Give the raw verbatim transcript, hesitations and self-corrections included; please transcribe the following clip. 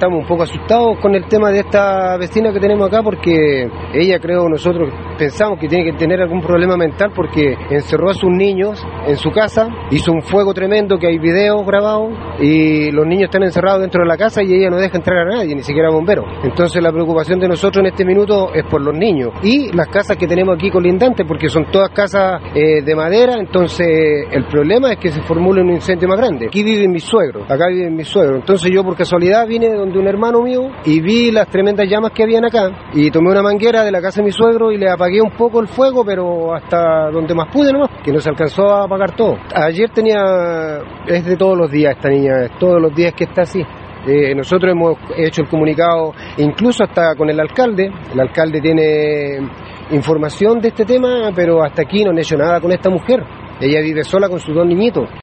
estamos un poco asustados con el tema de esta vecina que tenemos acá, porque ella, creo, nosotros pensamos que tiene que tener algún problema mental, porque encerró a sus niños en su casa, hizo un fuego tremendo, que hay videos grabados, y los niños están encerrados dentro de la casa y ella no deja entrar a nadie, ni siquiera a bomberos. Entonces la preocupación de nosotros en este minuto es por los niños y las casas que tenemos aquí colindantes, porque son todas casas eh, de madera. Entonces el problema es que se formule un incendio más grande. Aquí viven mis suegros, acá viven mis suegros. Entonces yo por casualidad vine donde un hermano mío y vi las tremendas llamas que habían acá, y tomé una manguera de la casa de mi suegro y le apagué un poco el fuego, pero hasta donde más pude nomás, que no se alcanzó a apagar todo. Ayer tenía, es de todos los días esta niña, es todos los días que está así. Eh, nosotros hemos hecho el comunicado incluso hasta con el alcalde. El alcalde tiene información de este tema, pero hasta aquí no han hecho nada con esta mujer. Ella vive sola con sus dos niñitos.